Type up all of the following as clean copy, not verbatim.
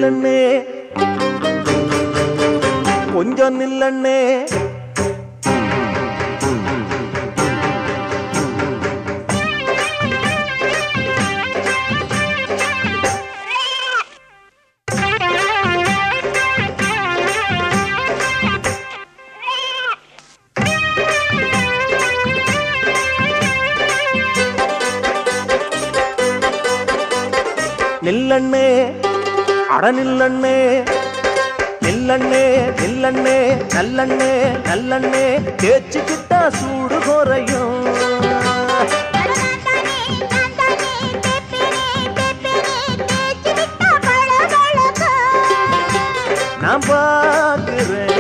நில்லண்ணே கொஞ்சம் நில்லண்ணே நில்லண்ணே அட நில்லண்ணே நில்லண்ணே நில்லண்ணே நல்லண்ணே நல்லண்ணே தேய்ச்சிக்கிட்டா சூடு குறையும் நான் பார்க்கிறேன்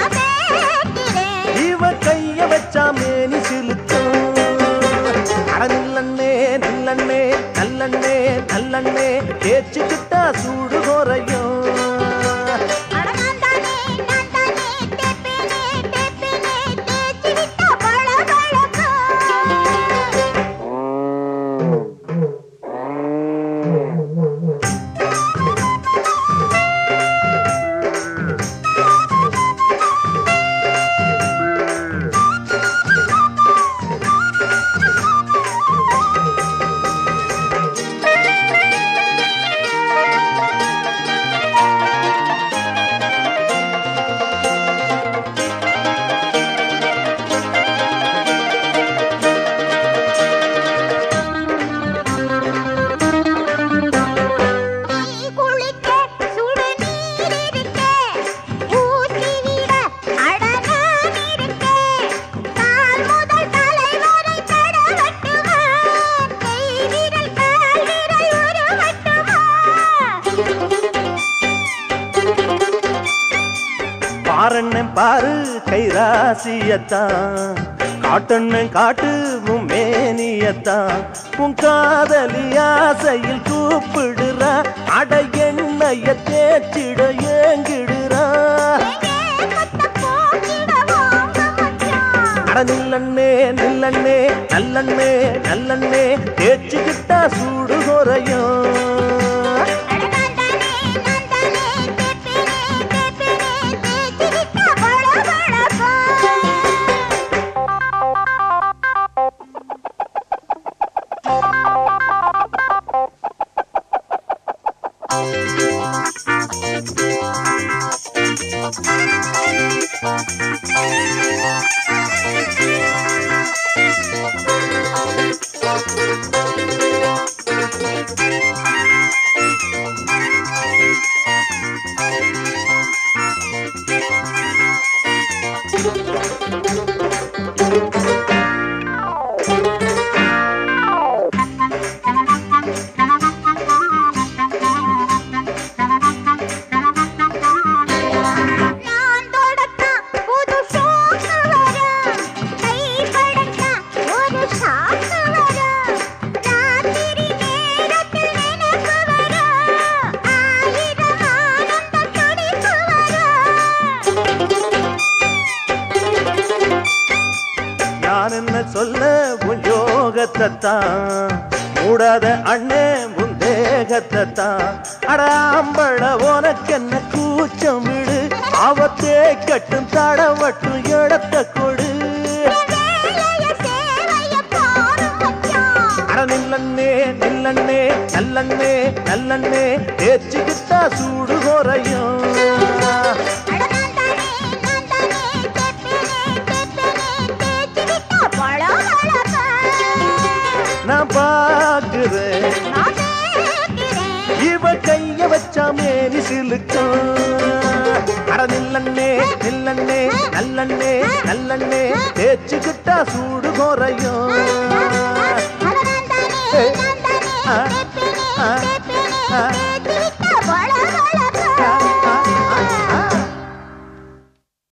இவ கைய வச்சா மேனி சிலுக்கும் அட நில்லண்ணே நில்லண்ணே நல்லண்ணே நல்லண்ணே தேய்ச்சிக்கிட்டா சூடு குறையும் பாரண்ணன் பாரு கைராசியத்தான் காட்டண்ணன் காட்டு உன் மேனியத்தான் உன் காதலி ஆசையில் கூப்பிடுறா அட எண்ணெய தேய்ச்சிட ஏங்கிடுறா அட நில்லண்ணே நில்லண்ணே நல்லண்ணே நல்லண்ணே தேய்ச்சிக்கிட்டா சூடு குறையும் என்ன சொல்ல உன் யோகத்தான் மூடாத அண்ணே உன் தேகத்தான் அடாம்பள உனக்கு என்ன கூச்சம் விடு அவத்தே கட்டும் தடவட்டும் இடத்த கொடு அட நில்லண்ணே நில்லண்ணே நல்லண்ணே நல்லண்ணே தேய்ச்சிக்கிட்டா சூடு குறையும் நான் பார்க்கிறேன் இவ கைய வச்சா மேனி சிலுக்கும் அட நில்லண்ணே நில்லண்ணே நல்லண்ணே நல்லண்ணே தேய்ச்சிக்கிட்டா சூடு குறையும்